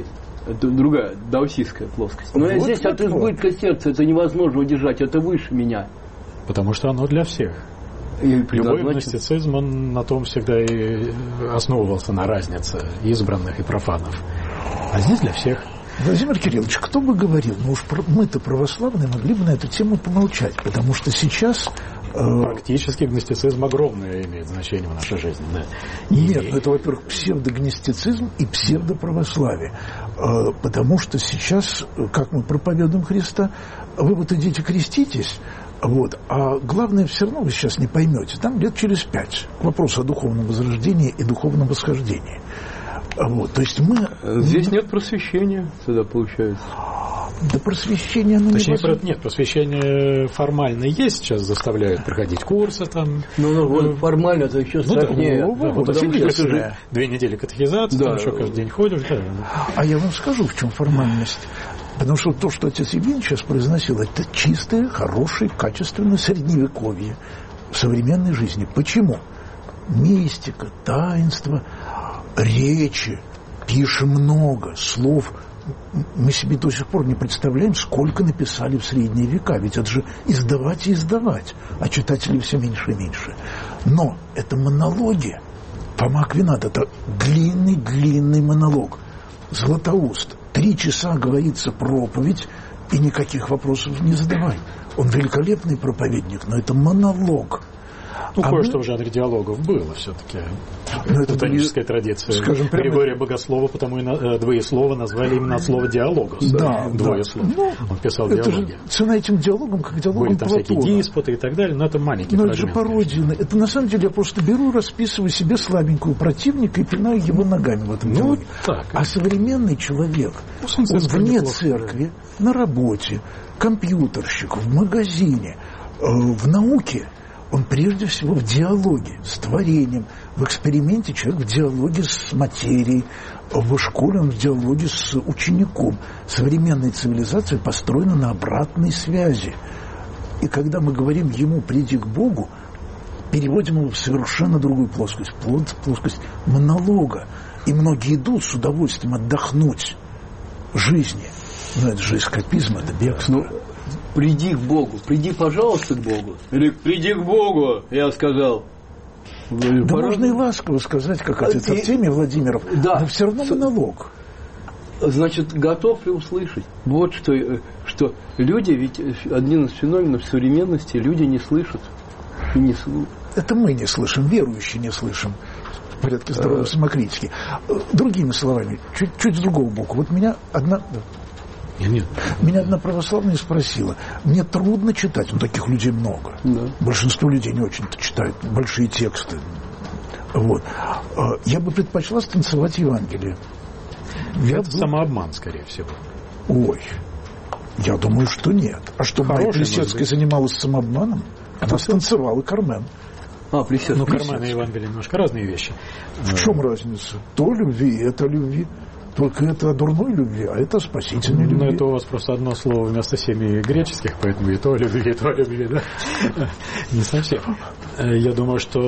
Это другая, даосистская плоскость. Но вот, здесь вот, от избытка вот. сердца это невозможно удержать, это выше меня. Потому что оно для всех. И, Любой да, гностицизм, он на том всегда и основывался, на разнице избранных и профанов. А здесь для всех. Владимир Кириллович, кто бы говорил, ну уж мы-то православные могли бы на эту тему помолчать, потому что сейчас... Э... Практически гностицизм огромное имеет значение в нашей жизни. Да. Нет, и... ну это, во-первых, псевдогностицизм и псевдоправославие. Э, потому что сейчас, как мы проповедуем Христа, вы вот идите креститесь, вот, а главное все равно вы сейчас не поймете, там лет через пять, к вопросу о духовном возрождении и духовном восхождении. Вот, то есть мы... Здесь нет просвещения, тогда получается. Да просвещение оно Точнее, не про... нет, просвещение формально есть, сейчас заставляют проходить курсы там. Ну, ну вот формально это еще сложнее. Ну, да, ну, да, потому что это же две недели катехизации, да, еще каждый день ходишь. Да. А я вам скажу, в чем формальность. Потому что то, что отец Евгений сейчас произносил, это чистое, хорошее, качественное средневековье в современной жизни. Почему? Мистика, таинство, речи, пишем много слов. Мы себе до сих пор не представляем, сколько написали в средние века. Ведь это же издавать и издавать, а читателей все меньше и меньше. Но это монологи. Фома Аквинат – это длинный-длинный монолог. Златоуст. Три часа говорится проповедь, и никаких вопросов не задавай. Он великолепный проповедник, но это монолог. Ну, а кое-что мы... в жанре диалогов было все-таки. Ну, это платоническая были... традиция. Скажем, прямо... Григория Богослова, потому и на... двоеслова назвали именно от слова диалогус. Да, Двое да. слов. Ну, он писал это диалоги. Же цена этим диалогам, как диалогам были там Платона. всякие диспуты и так далее, но это маленькие фрагменты. Но это же пародия. Это на самом деле я просто беру, расписываю себе слабенького противника и пинаю его ногами в этом ну, диалоге. Так. А современный человек, ну, он вне церкви, на работе, компьютерщик, в магазине, э, в науке, он прежде всего в диалоге с творением. В эксперименте человек в диалоге с материей, в школе он в диалоге с учеником. Современная цивилизация построена на обратной связи. И когда мы говорим ему «приди к Богу», переводим его в совершенно другую плоскость, плоскость монолога. И многие идут с удовольствием отдохнуть жизни. Но это же эскапизм, это бегство. Приди к Богу, приди, пожалуйста, к Богу. Или приди к Богу, я сказал. Да Пора... можно и ласково сказать, как отец Артемий Владимиров, да. Но все равно монолог. Значит, готов ли услышать? Вот что, что люди, ведь один из феноменов современности, люди не слышат и не слушают. Это мы не слышим, верующие не слышим. В порядке здоровой самокритики. Другими словами, чуть, чуть с другого боку. Вот меня одна... Нет. Меня одна православная спросила, мне трудно читать, ну таких людей много. Да. Большинство людей не очень-то читают большие тексты. Вот. Я бы предпочла станцевать Евангелие. Я Это был... самообман, скорее всего. Ой, я думаю, что нет. А что, Майя Плисецкая занималась самообманом? Она а станцевала Кармен. А, Плисецкая. Ну, Кармен и Евангелие немножко разные вещи. В чем разница? То любви, это любви. Только это о дурной любви, а это о спасительной любви. Ну, это у вас просто одно слово вместо семи греческих, поэтому и то любви, и то любви, да? Не совсем. Я думаю, что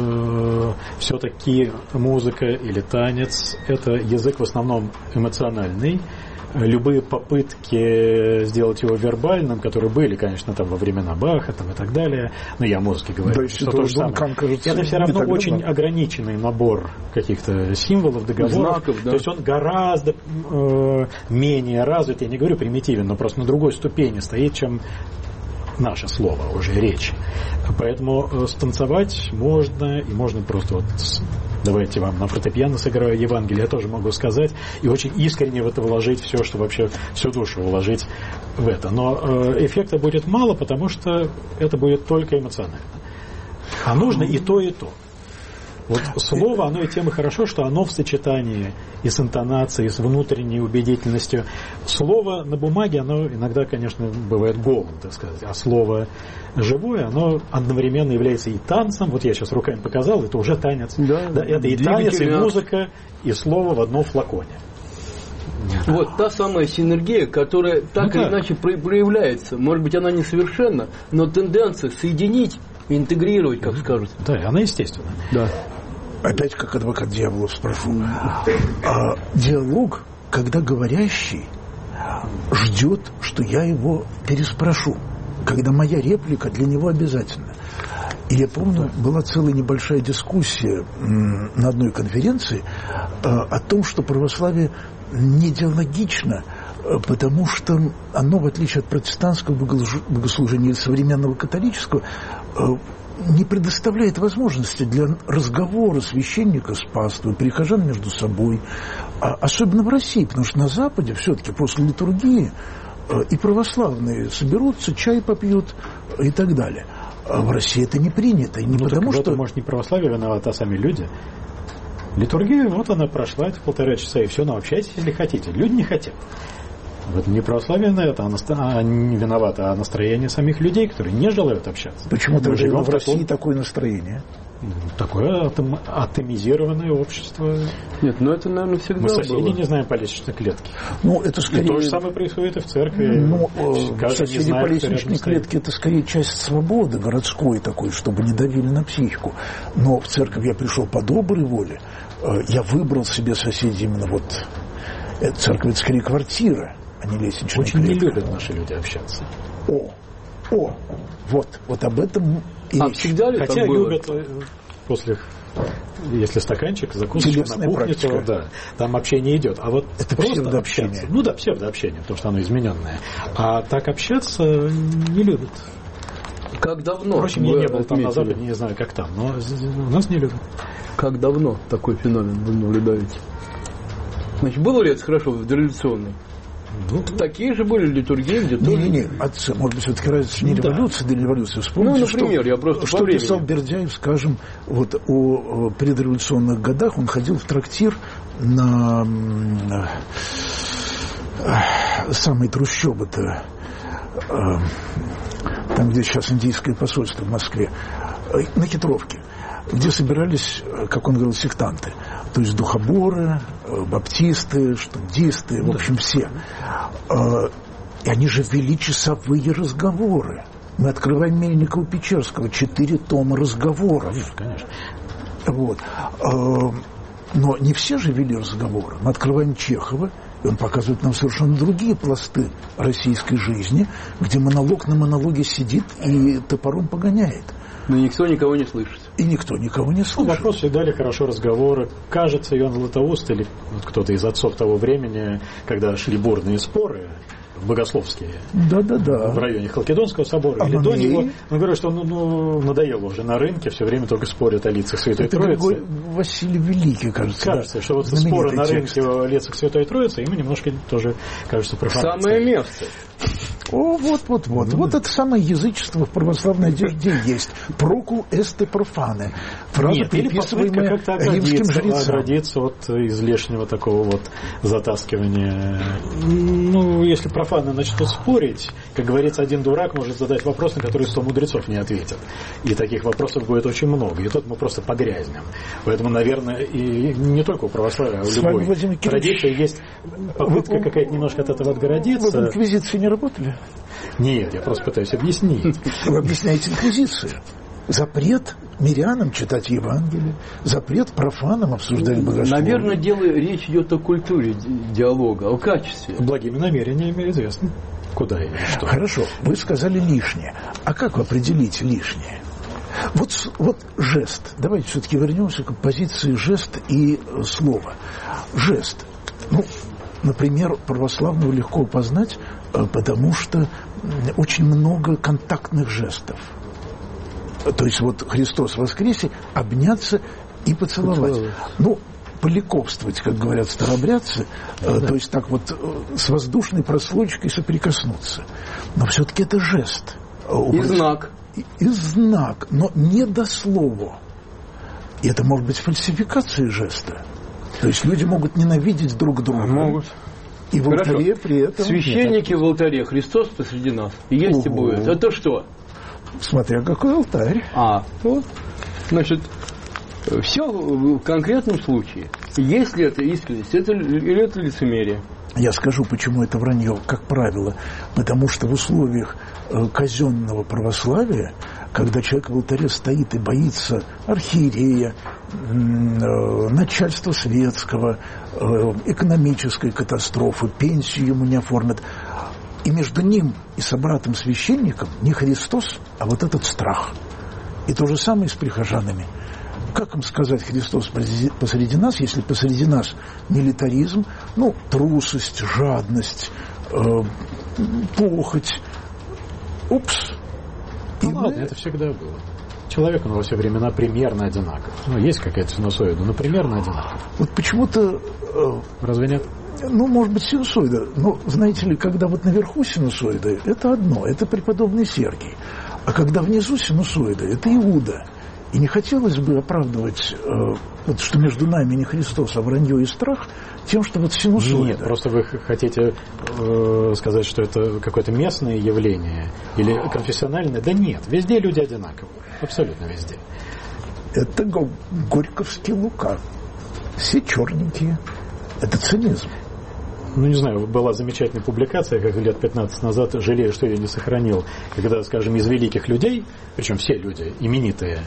э, все-таки музыка или танец – это язык в основном эмоциональный. Любые попытки сделать его вербальным, которые были, конечно, там во времена Баха там, и так далее, но я о музыке говорю, да, что то же самое. Кажется, это все равно тогда, очень да. ограниченный набор каких-то символов, договоров. Знаков, да. То есть он гораздо э, менее развит, я не говорю примитивен, но просто на другой ступени стоит, чем наше слово, уже речь. Поэтому э, станцевать можно, и можно просто вот... Давайте вам на фортепиано сыграю Евангелие, я тоже могу сказать, и очень искренне в это вложить все, что вообще, всю душу вложить в это. Но э, эффекта будет мало, потому что это будет только эмоционально. А нужно и то, и то. Вот слово, оно и тем и хорошо, что оно в сочетании и с интонацией, и с внутренней убедительностью. Слово на бумаге, оно иногда, конечно, бывает голым, так сказать, а слово живое, оно одновременно является и танцем. Вот я сейчас руками показал, это уже танец. Да, да, это и танец, и музыка, и слово в одном флаконе. Вот та самая синергия, которая так ну, или иначе проявляется. Может быть, она несовершенна, но тенденция соединить, интегрировать, как скажут. Да, она естественна. Да. Опять как адвокат дьявола спрошу. А диалог когда говорящий ждет, что я его переспрошу, когда моя реплика для него обязательна. И я помню, была целая небольшая дискуссия на одной конференции о том, что православие не диалогично, потому что оно, в отличие от протестантского богослужения или современного католического, не предоставляет возможности для разговора священника с паствой, прихожан между собой, особенно в России, потому что на Западе все-таки после литургии и православные соберутся, чай попьют и так далее. А в России это не принято. И не ну, потому, что... может, не православие виновато, а сами люди. Литургия, вот она прошла, это полтора часа, и все, но общайтесь, если хотите. Люди не хотят. В этом не православие на это, а, наста... а не виновато, а настроение самих людей, которые не желают общаться. Почему-то в, в России таком... такое настроение. Такое атом... атомизированное общество. Нет, ну это, наверное, всегда Мы соседей было. не знаем по лестничной клетке. Ну, это скорее... И то же самое происходит и в церкви. Ну, соседи по лестничной клетке это скорее часть свободы городской такой, чтобы не давили на психику. Но в церковь я пришел по доброй воле. Я выбрал себе соседей именно вот... Церковь это скорее квартира, а не лестничная Очень клетка. не любят наши люди общаться. О, о, вот, вот об этом и а речь. всегда ли Хотя так было? любят после, если стаканчик, закусочка на кухне, практика. то да, там общение идет. А вот это просто псевдообщение. общаться, ну да, псевдообщение, потому что оно измененное. А так общаться не любят. Как давно? Впрочем, я не был там на Западе, не знаю, как там, но у нас не любят. Как давно такой феномен вы наблюдаете? Значит, было ли это хорошо в революционной? Ну, такие же были литургии, где тоже... Не-не-не, отцы, может быть, все-таки разница не революция, да революция. Вспомните, ну, например, что, я просто что писал Бердяев, скажем, вот о предреволюционных годах. Он ходил в трактир на э, самые трущобы-то, э, там, где сейчас индийское посольство в Москве, э, на Хитровке, где собирались, как он говорил, сектанты. То есть духоборы, баптисты, штудисты, в общем, все. И они же вели часовые разговоры. Мы открываем Мельникова-Печерского, четыре тома разговоров. Конечно. Вот. Но не все же вели разговоры. Мы открываем Чехова, и он показывает нам совершенно другие пласты российской жизни, где монолог на монологе сидит и топором погоняет. Но никто никого не слышит. И никто никого не слышит. Ну, вопрос, всегда ли хорошо разговоры. Кажется, Иоанн Златоуст или вот кто-то из отцов того времени, когда шли бурные споры богословские, да, да, да, в районе Халкидонского собора, а или до него, он говорит, что ну, ну, надоело уже на рынке, все время только спорят о лицах Святой это Троицы. Григорий Василий Великий, кажется. Кажется, да, что вот знаменитый споры на текст. рынке о лицах Святой Троицы, ему немножко тоже кажется профанацией. Самое место. О, вот, вот, вот. Ну, вот да. Это самое язычество в православной одежде есть. Прокул эсте профаны. Фраза, Нет, приписываемая римским жрецам. Оградиться от излишнего такого вот затаскивания. Ну, если профаны начнут спорить, как говорится, один дурак может задать вопрос, на который сто мудрецов не ответят. И таких вопросов будет очень много. И тут мы просто погрязнем. Поэтому, наверное, и не только у православия, а у любой вами, традиции есть попытка вы, какая-то немножко от этого отгородиться. Вы в инквизиции не работали? Нет, я просто пытаюсь объяснить. Вы объясняете инквизицию. Запрет мирянам читать Евангелие, запрет профанам обсуждать богословие. Наверное, дело, речь идет о культуре диалога, о качестве. Благими намерениями известно, куда и что. Хорошо, вы сказали лишнее. А как вы определите лишнее? Вот, вот жест. Давайте все-таки вернемся к позиции жест и слова. Жест. Ну, например, православного легко познать, потому что очень много контактных жестов. То есть вот Христос воскресе, обняться и поцеловать. поцеловать. Ну, поликовствовать, как говорят старообрядцы, да. То есть так вот с воздушной прослойкой соприкоснуться. Но все-таки это жест. И знак. И, и знак, но не дословно. И это может быть фальсификация жеста. То есть люди могут ненавидеть друг друга. Могут. И в Хорошо. алтаре при этом... Священники в алтаре, Христос посреди нас. Есть и будет. Это что? Смотря какой алтарь. А, вот. Значит, все в конкретном случае. Есть ли это искренность, это, или это лицемерие? Я скажу, почему это вранье, как правило. Потому что в условиях э, казенного православия, когда человек в алтаре стоит и боится архиерея, э, начальства светского, э, экономической катастрофы, пенсию ему не оформят, и между ним и собратом-священником не Христос, а вот этот страх. И то же самое с прихожанами. Как им сказать Христос посреди нас, если посреди нас милитаризм, ну, трусость, жадность, э, похоть. Упс. Ну, ладно, мы... это всегда было. Человек, он во все времена примерно одинаков. Ну, есть какая-то синусоида, но примерно одинаков. Вот почему-то... Э, Разве нет? Ну, может быть, синусоида. Но, знаете ли, когда вот наверху синусоида, это одно, это преподобный Сергий. А когда внизу синусоида, это Иуда. И не хотелось бы оправдывать, э, вот, что между нами не Христос, а вранье и страх, тем, что вот синусоида. Нет, просто вы хотите э, сказать, что это какое-то местное явление или конфессиональное? Да нет, везде люди одинаковые, абсолютно везде. Это горьковский Лука. Все черненькие. Это цинизм. Ну, не знаю, была замечательная публикация, как лет пятнадцать назад, жалею, что я не сохранил, когда, скажем, из великих людей, причем все люди именитые,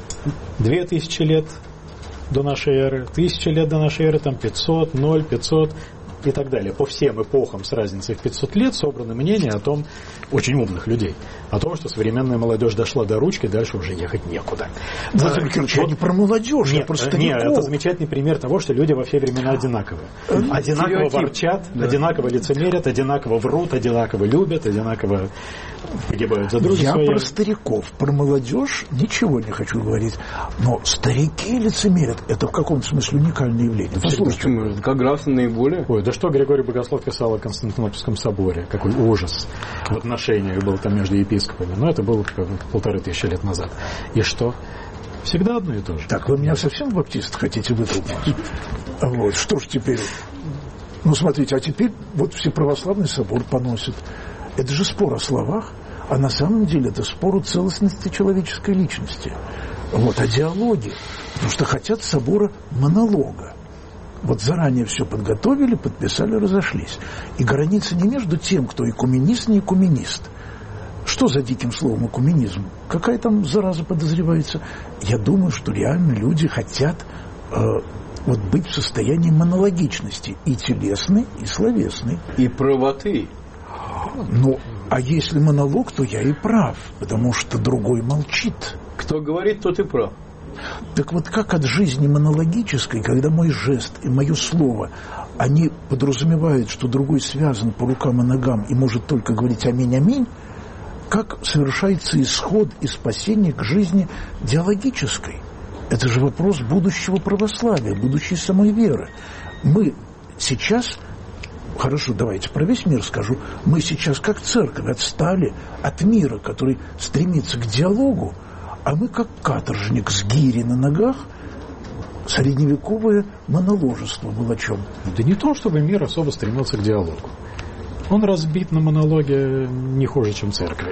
две тысячи лет до нашей эры, тысяча лет до нашей эры, там пятьсот, ноль, пятьсот и так далее. По всем эпохам с разницей в пятьсот лет собраны мнения о том, очень умных людей, о том, что современная молодежь дошла до ручки, дальше уже ехать некуда. Владимир Михайлович, я не про молодежь, нет, я про стариков. Нет, это замечательный пример того, что люди во все времена одинаковые. Одинаково ворчат, да. Одинаково лицемерят, одинаково врут, одинаково любят, одинаково погибают за дружбу. Я своей. про стариков, про молодежь ничего не хочу говорить. Но старики лицемерят, это в каком-то смысле уникальное явление. Послушайте, как раз наиболее. Ой, да что Григорий Богослов писал о Константинопольском соборе, какой ужас в отношениях был там между епископами. Но это было полторы тысячи лет назад. И что? Всегда одно и то же. Так, вы меня совсем в баптист хотите вытолкнуть? Вот, что ж теперь? Ну, смотрите, а теперь вот все православный собор поносят. Это же спор о словах, а на самом деле это спор о целостности человеческой личности. Вот, о диалоге. Потому что хотят собора монолога. Вот заранее все подготовили, подписали, разошлись. И граница не между тем, кто экуменист, не экуменист. Что за диким словом экуменизм? Какая там зараза подозревается? Я думаю, что реально люди хотят э, вот быть в состоянии монологичности. И телесной, и словесной. И правоты. Ну, а если монолог, то я и прав. Потому что другой молчит. Кто говорит, тот и прав. Так вот, как от жизни монологической, когда мой жест и мое слово, они подразумевают, что другой связан по рукам и ногам и может только говорить «аминь, аминь», как совершается исход и спасение к жизни диалогической? Это же вопрос будущего православия, будущей самой веры. Мы сейчас, хорошо, давайте про весь мир скажу, мы сейчас как церковь отстали от мира, который стремится к диалогу, а мы как каторжник с гири на ногах, средневековое моноложество было о чем? Да не то, чтобы мир особо стремился к диалогу. Он разбит на монологе не хуже, чем церкви.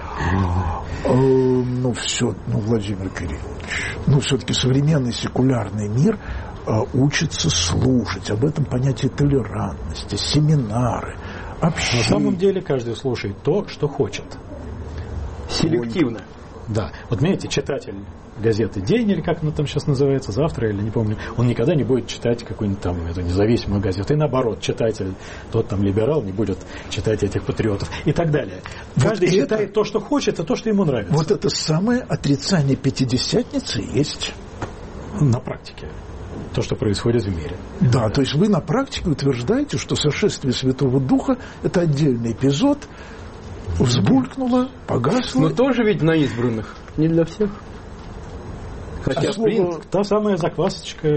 Ну, все, ну, Владимир Кириллович, ну, все-таки современный секулярный мир учится слушать. Об этом понятие толерантности, семинары, общение. На самом деле каждый слушает то, что хочет. Селективно. Да. Вот, видите, читатель газеты «День», или как она там сейчас называется, «Завтра», или не помню, он никогда не будет читать какую-нибудь там эту независимую газету. И наоборот, читатель, тот там либерал, не будет читать этих патриотов и так далее. Вот каждый это, читает то, что хочет, и то, что ему нравится. Вот это самое отрицание Пятидесятницы есть. На практике. То, что происходит в мире. Да, то есть вы на практике утверждаете, что сошествие Святого Духа – это отдельный эпизод, взбулькнуло, погасло. Но тоже ведь на избранных, не для всех. Хотя, а слово... принцип, та самая заквасочка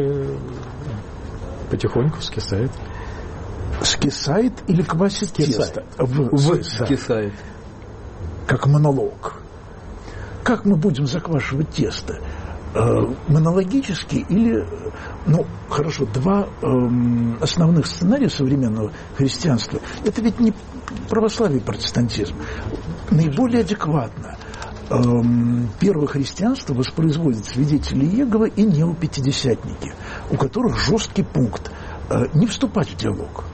потихоньку скисает. Скисает или квасит тесто? В, в скисает. Как монолог. Как мы будем заквашивать тесто? Монологически или... Ну, хорошо, два э, основных сценария современного христианства. Это ведь не православие и протестантизм. Наиболее адекватно. Э, первое христианство воспроизводит свидетели Иеговы и неопятидесятники, у которых жесткий пункт э, не вступать в диалог.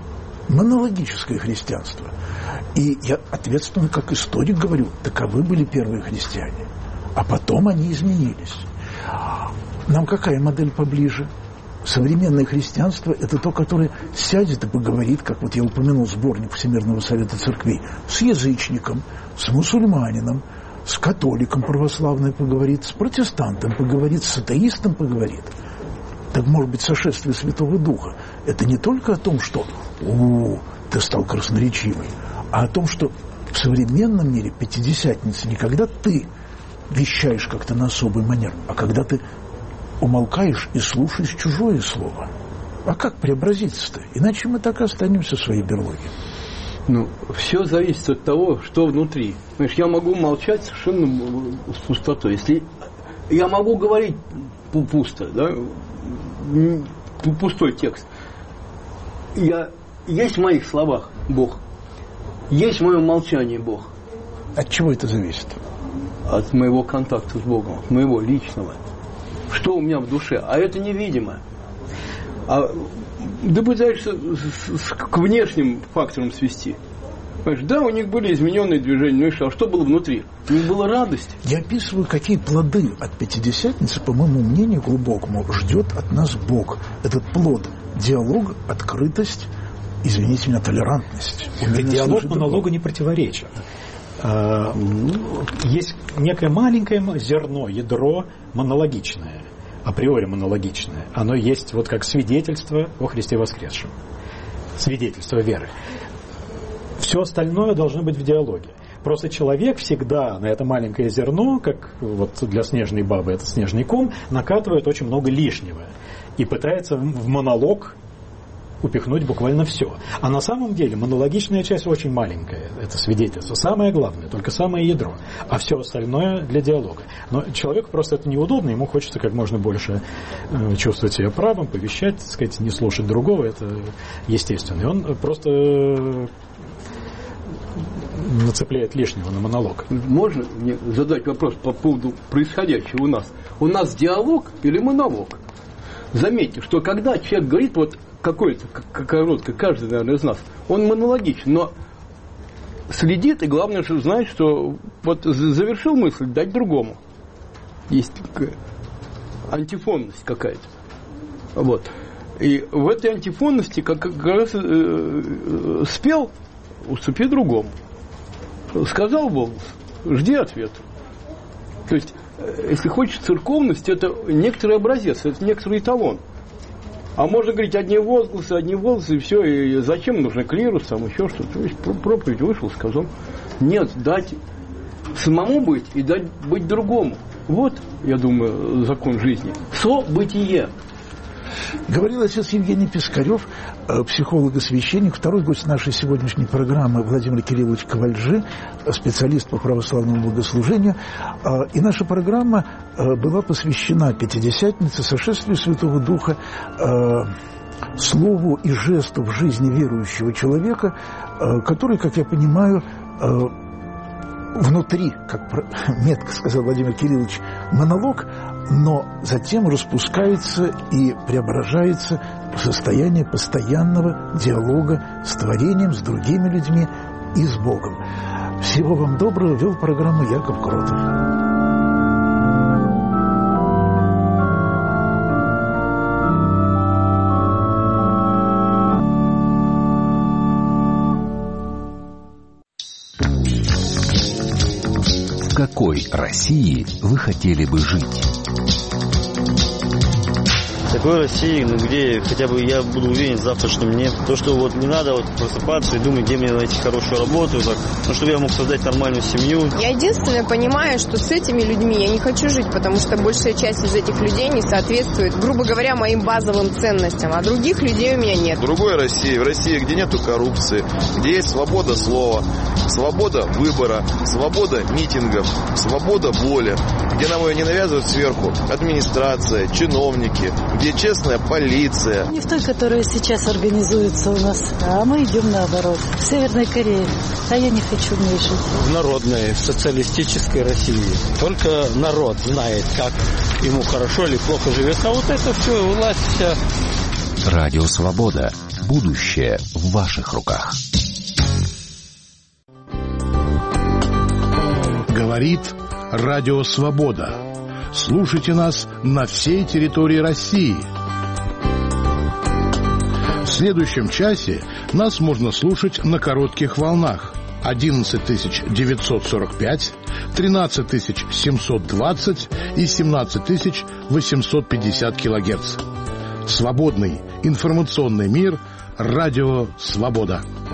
монологическое христианство. И я ответственно, как историк, говорю, таковы были первые христиане. А потом они изменились. Нам какая модель поближе? Современное христианство – это то, которое сядет и поговорит, как вот я упомянул сборник Всемирного Совета Церквей, с язычником, с мусульманином, с католиком православным поговорит, с протестантом поговорит, с атеистом поговорит. Так, может быть, сошествие Святого Духа – это не только о том, что «О, ты стал красноречивый», а о том, что в современном мире Пятидесятница не когда ты вещаешь как-то на особый манер, а когда ты умолкаешь и слушаешь чужое слово. А как преобразиться-то? Иначе мы так и останемся в своей берлоге. Ну, все зависит от того, что внутри. Знаешь, я могу молчать совершенно с пустотой. Если я могу говорить пусто, да, пустой текст. Я, есть в моих словах Бог. Есть в моем молчании Бог. От чего это зависит? От моего контакта с Богом, от моего личного. Что у меня в душе? А это невидимо. А да пытаешься к внешним факторам свести. Понимаешь, да, у них были измененные движения, ну и что? А что было внутри? У них была радость. Я описываю, какие плоды от Пятидесятницы, по моему мнению глубокому, ждет от нас Бог. Этот плод – диалог, открытость, извините меня, толерантность. Диалог монологу не противоречит. Есть некое маленькое зерно, ядро монологичное, априори монологичное. Оно есть вот как свидетельство о Христе воскресшем. Свидетельство веры. Все остальное должно быть в диалоге. Просто человек всегда на это маленькое зерно, как вот для снежной бабы это снежный ком, накатывает очень много лишнего. И пытается в монолог упихнуть буквально все. А на самом деле монологичная часть очень маленькая. Это свидетельство. Самое главное, только самое ядро. А все остальное для диалога. Но человеку просто это неудобно. Ему хочется как можно больше э, чувствовать себя правым, повещать, так сказать, не слушать другого. Это естественно. И он просто э, нацепляет лишнего на монолог. Можно мне задать вопрос по поводу происходящего у нас? У нас диалог или монолог? Заметьте, что когда человек говорит, вот какой-то, короткий, каждый, наверное, из нас, он монологичен, но следит, и главное, что знает, что вот завершил мысль, дать другому. Есть антифонность какая-то. Вот. И в этой антифонности как, как раз э, спел, уступи другому. Сказал Богу, жди ответа. То есть, если хочешь, церковность – это некоторый образец, это некоторый эталон. А можно говорить одни возгласы, одни возгласы, и все, и зачем нужно клирус, там еще что-то. То есть проповедь вышел, сказал. Нет, дать самому быть и дать быть другому. Вот, я думаю, закон жизни. Событие. Говорил отец Евгений Пискарев, психолог и священник, второй гость нашей сегодняшней программы Владимир Кириллович Ковальжи, специалист по православному богослужению. И наша программа была посвящена Пятидесятнице, сошествию Святого Духа, слову и жесту в жизни верующего человека, который, как я понимаю, внутри, как метко сказал Владимир Кириллович, монолог, но затем распускается и преображается в состояние постоянного диалога с творением, с другими людьми и с Богом. Всего вам доброго. Вел программу Яков Кротов. В какой России вы хотели бы жить? В такой России, ну где хотя бы я буду уверен завтра, что мне то, что вот не надо вот просыпаться и думать, где мне найти хорошую работу, так, ну, чтобы я мог создать нормальную семью. Я единственное понимаю, что с этими людьми я не хочу жить, потому что большая часть из этих людей не соответствует, грубо говоря, моим базовым ценностям, а других людей у меня нет. В другой России, в России, где нету коррупции, где есть свобода слова, свобода выбора, свобода митингов, свобода воли, где нам ее не навязывают сверху администрация, чиновники, где честная полиция. Не в той, которая сейчас организуется у нас, а мы идем наоборот. В Северной Корее. А я не хочу в ней жить. В народной, в социалистической России. Только народ знает, как ему хорошо или плохо живется. А вот это все, власть вся. Радио «Свобода». Будущее в ваших руках. Говорит Радио Свобода. Слушайте нас на всей территории России. В следующем часе нас можно слушать на коротких волнах одиннадцать тысяч девятьсот сорок пять, тринадцать тысяч семьсот двадцать и семнадцать тысяч восемьсот пятьдесят килогерц. Свободный информационный мир. Радио Свобода.